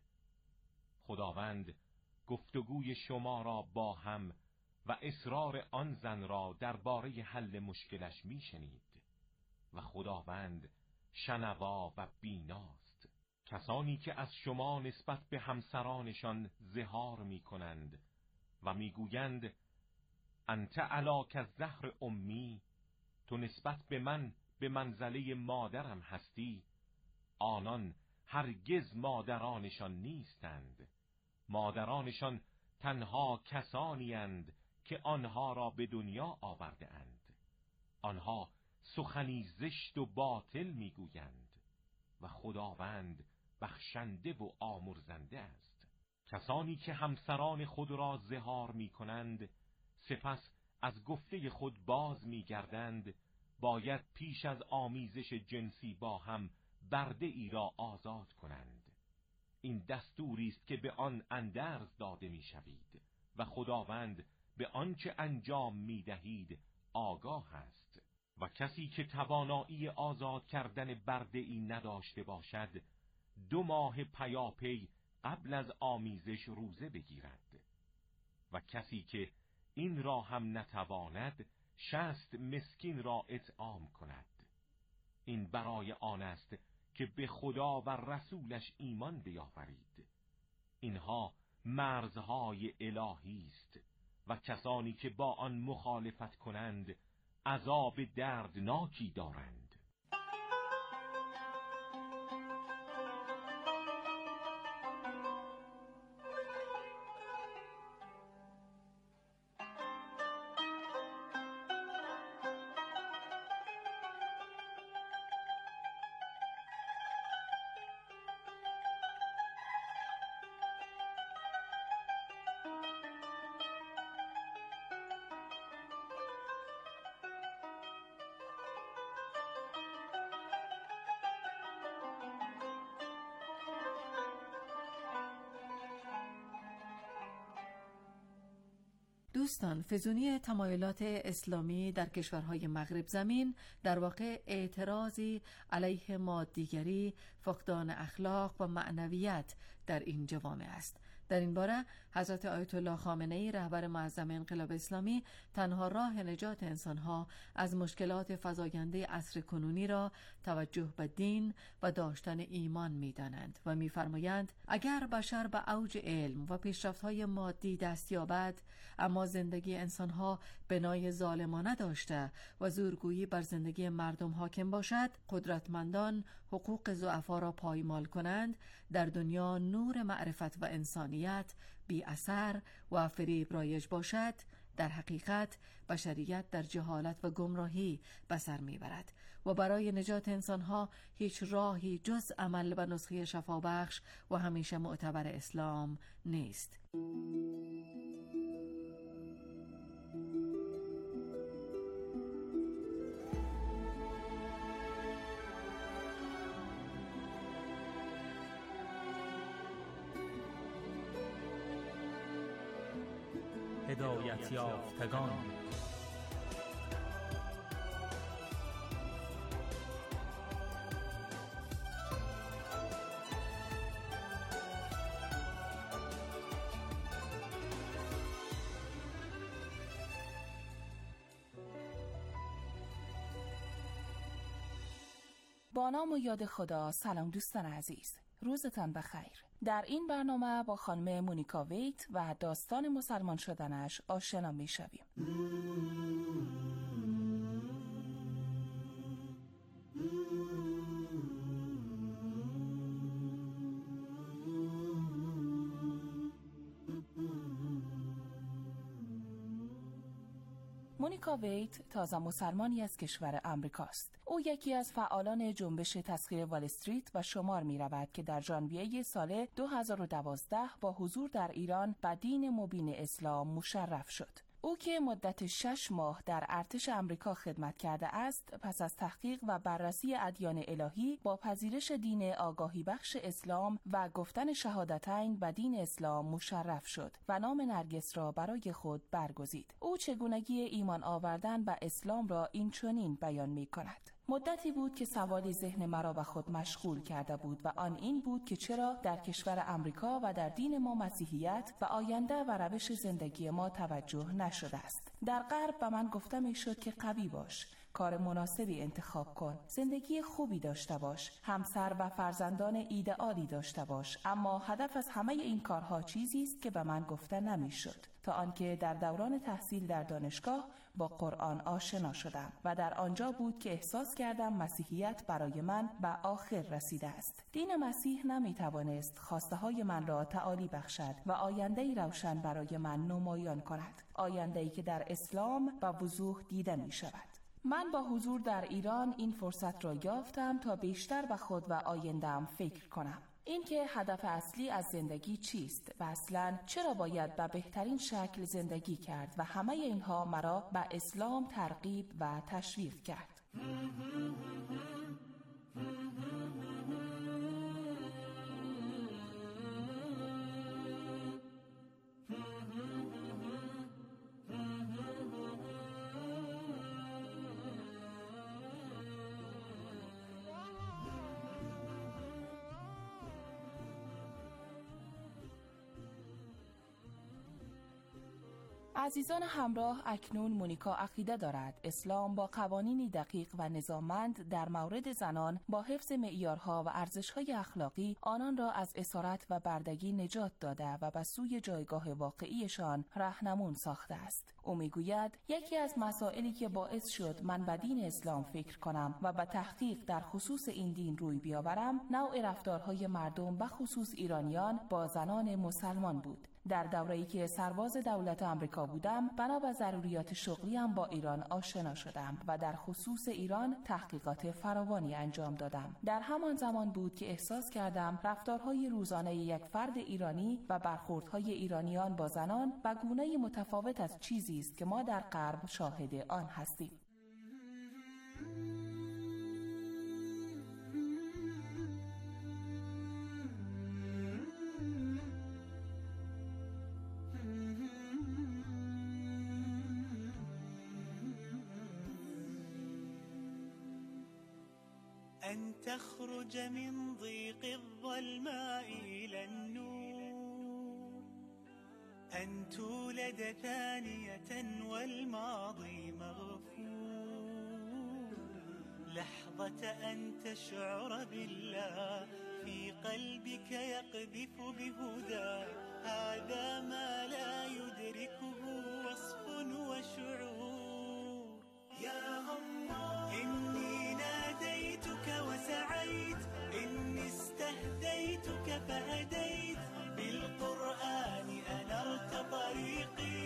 خداوند گفتگوی شما را با هم و اصرار آن زن را درباره حل مشکلش می شنید و خداوند شنوا و بیناست. کسانی که از شما نسبت به همسرانشان زهار می کنند و می گویند انت علا کالزهر امی، تو نسبت به من به منزله مادرم هستی، آنان هرگز مادرانشان نیستند. مادرانشان تنها کسانی اند که آنها را به دنیا آورده اند. آنها سخنی زشت و باطل میگویند و خداوند بخشنده و آمرزنده است. کسانی که همسران خود را زهار میکنند سپس از گفته خود باز میگردند، باید پیش از آمیزش جنسی با هم برده ای را آزاد کنند. این دستوری است که به آن اندرز داده میشوید و خداوند به آنچه انجام می‌دهید آگاه است. و کسی که توانایی آزاد کردن برده‌ای نداشته باشد 2 ماه پیاپی قبل از آمیزش روزه بگیرد و کسی که این را هم نتواند 60 مسکین را اطعام کند. این برای آن است که به خدا و رسولش ایمان بیاورید. اینها مرزهای الهی است و کسانی که با آن مخالفت کنند عذاب دردناکی دارند. دوستان، فزونی تمایلات اسلامی در کشورهای مغرب زمین در واقع اعتراضی علیه مادیگری، فقدان اخلاق و معنویت در این جوامع است. در این باره حضرت آیت الله خامنه‌ای رهبر معظم انقلاب اسلامی تنها راه نجات انسانها از مشکلات فزاینده عصر کنونی را توجه به دین و داشتن ایمان می‌دانند و می‌فرمایند اگر بشر به اوج علم و پیشرفت‌های مادی دست یابد اما زندگی انسانها بنای ظالمانه داشته و زورگویی بر زندگی مردم حاکم باشد، قدرتمندان حقوق ضعفا را پایمال کنند، در دنیا نور معرفت و انسانیت بی اثر و فریب رایج باشد، در حقیقت بشریت در جهالت و گمراهی به سر میبرد و برای نجات انسانها هیچ راهی جز عمل به نسخه شفابخش و همیشه معتبر اسلام نیست. هدایت یافتگان. با نام و یاد خدا. سلام دوستان عزیز، روزتان بخیر. در این برنامه با خانم مونیکا ویت و داستان مسلمان شدنش آشنا می شویم. مونیکا ویت تازه مسلمانی از کشور امریکاست. او یکی از فعالان جنبش تسخیر وال استریت و شمار می رود که در ژانویه سال 2012 با حضور در ایران به دین مبین اسلام مشرف شد. او که مدت 6 ماه در ارتش امریکا خدمت کرده است، پس از تحقیق و بررسی ادیان الهی با پذیرش دین آگاهی بخش اسلام و گفتن شهادتین به دین اسلام مشرف شد و نام نرگس را برای خود برگزید. او چگونگی ایمان آوردن به اسلام را این چنین بیان می کند: مدتی بود که سوالی ذهن مرا به خود مشغول کرده بود و آن این بود که چرا در کشور امریکا و در دین ما مسیحیت به آینده و روش زندگی ما توجه نشده است. در غرب به من گفته می شد که قوی باش، کار مناسبی انتخاب کن، زندگی خوبی داشته باش، همسر و فرزندان ایدئالی داشته باش، اما هدف از همه این کارها چیزی است که به من گفته نمی شد. تا آنکه در دوران تحصیل در دانشگاه با قرآن آشنا شدم و در آنجا بود که احساس کردم مسیحیت برای من به آخر رسیده است. دین مسیح نمی توانست خواسته های من را تعالی بخشد و آینده‌ای روشن برای من نمایان کند، آینده‌ای که در اسلام به وضوح دیده می شود. من با حضور در ایران این فرصت را یافتم تا بیشتر به خود و آینده‌ام فکر کنم. اینکه هدف اصلی از زندگی چیست و اصلاً چرا باید به بهترین شکل زندگی کرد و همه اینها مرا به اسلام ترغیب و تشویق کرد. عزیزان همراه، اکنون مونیکا عقیده دارد اسلام با قوانینی دقیق و نظاممند در مورد زنان با حفظ معیارها و ارزش‌های اخلاقی آنان را از اسارت و بردگی نجات داده و به سوی جایگاه واقعیشان راهنمون ساخته است. او میگوید یکی از مسائلی که باعث شد من به دین اسلام فکر کنم و به تحقیق در خصوص این دین روی بیاورم نوع رفتارهای مردم به خصوص ایرانیان با زنان مسلمان بود. در دوره‌ای که سرباز دولت آمریکا بودم، بنا به ضروریات شغلیم با ایران آشنا شدم و در خصوص ایران تحقیقات فراوانی انجام دادم. در همان زمان بود که احساس کردم رفتارهای روزانه یک فرد ایرانی و برخوردهای ایرانیان با زنان به گونه‌ای متفاوت از چیزی است که ما در غرب شاهد آن هستیم. أن تخرج من ضيق الظلماء إلى النور، أن تولد ثانية والماضي مغفور، لحظة أن تشعر بالله في قلبك يقذف بهدى، هذا ما لا يدركه وصف وشعور. يا الله إني ناديتك وسعيت، إني استهديتك فهديت، بالقرآن أنرت طريقي.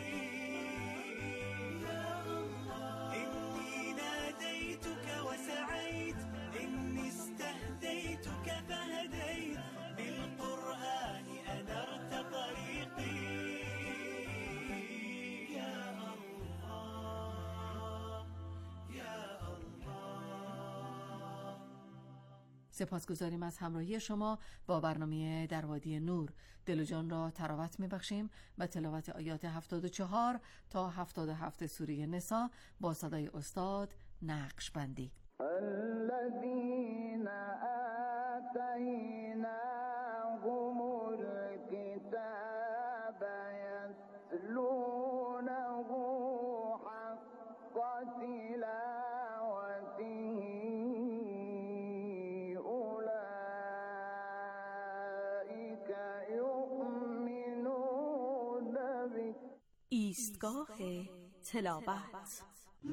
يا الله إني ناديتك وسعيت، إني استهديتك فهديت، بالقرآن أنرت طريقي. سپاسگزاریم از همراهی شما با برنامه در وادی نور. دل و جان را تراوت می‌بخشیم و تلاوت آیات 74 تا 77 سوره نساء با صدای استاد نقشبندی. الذين آتيناهم الكتاب يتلونه حق تلاوته ایستگاه تلاوت.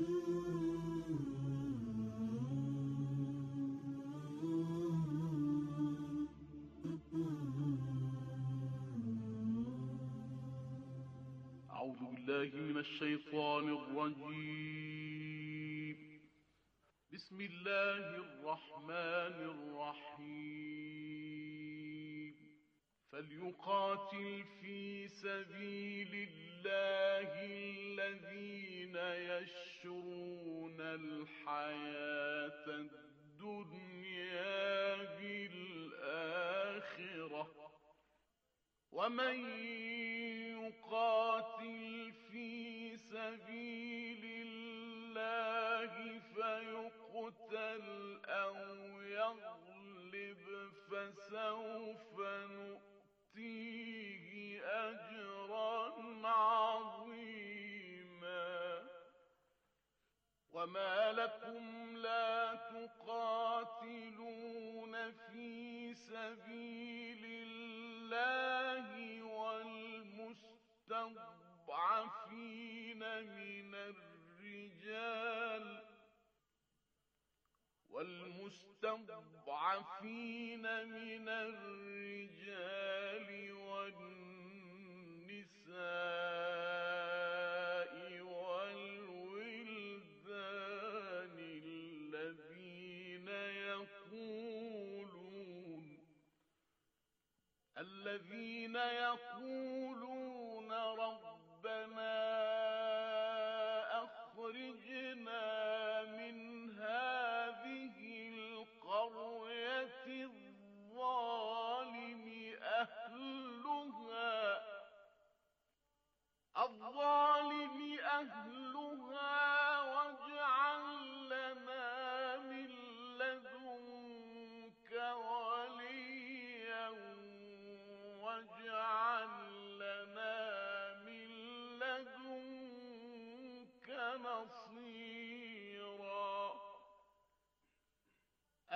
أعوذ بالله من الشيطان الرجيم. بسم الله الرحمن الرحيم. فليقاتل في سبيل الله الذين يشرون الحياة الدنيا بالآخرة، ومن يقاتل في سبيل الله فيقتل أو يغلب فسوف نؤتيه أجرا عظيما. وما لكم لا تقاتلون في سبيل الله والمستضعفين من الرجال والنساء والولدان الذين يقولون ربنا أخرجنا من هذه القرية الظالم أهلها واجعل لنا من لدنك وليا واجعل لنا من لدنك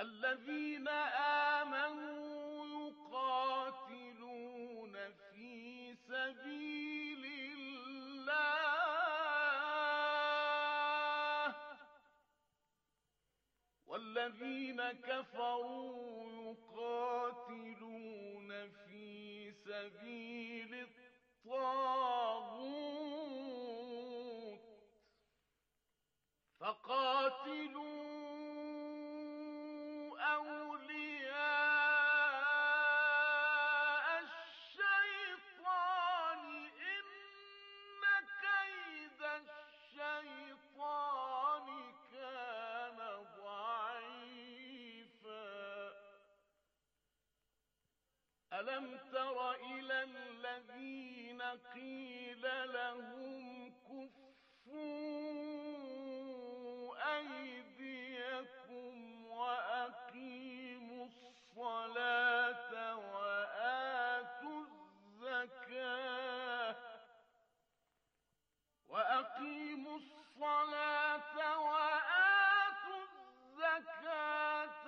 الذين آمنوا يقاتلون في سبيل الله والذين كفروا يقاتلون في سبيل الطاغوت فقاتلوا أولياء الشيطان إن كيد الشيطان كان ضعيفا ألم تر إلى الذين قيل لهم كفوا أيديكم وأقيموا الصلاة وآتوا الزكاة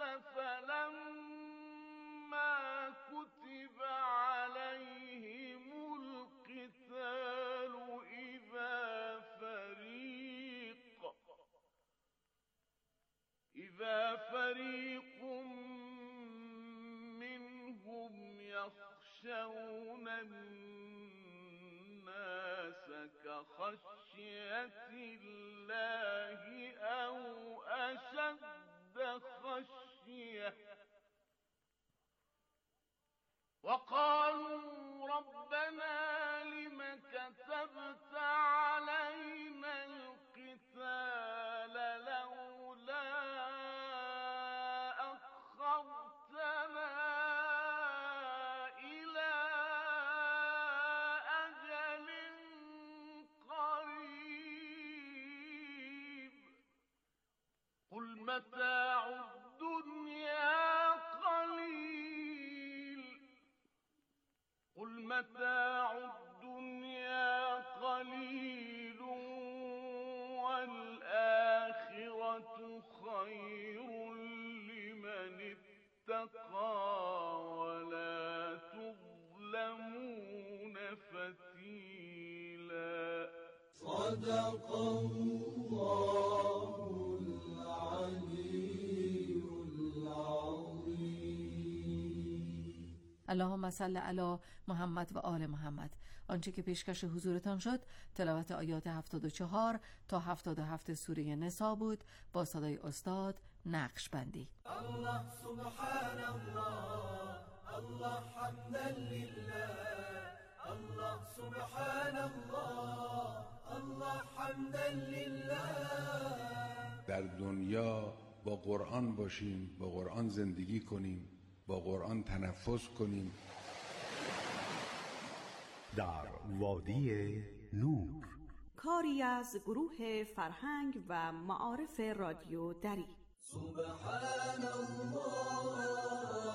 فلما كتب عليهم القتال إذا فريق منهم يخشون الناس كخشية الله أو أشد خشية وقالوا ربنا لم كتبت علينا القتال لولا أخرتنا إلى أجل قريب قل متاع الدنيا قليل والآخرة خير لمن اتقى ولا تظلمون فتيلا صدق الله العلي العظيم. اللهم صل علی محمد و آل محمد. آنچه که پیشکش حضورتان شد تلاوت آیات 74 تا 77 سوره نساء بود با صدای استاد نقشبندی. الله سبحان الله الله حمدا لله الله سبحان الله الله حمدا لله. در دنیا با قرآن باشیم، با قرآن زندگی کنیم، با قرآن تنفس کنیم. در وادی نور، کاری از گروه فرهنگ و معارف رادیو دری. سبحان الله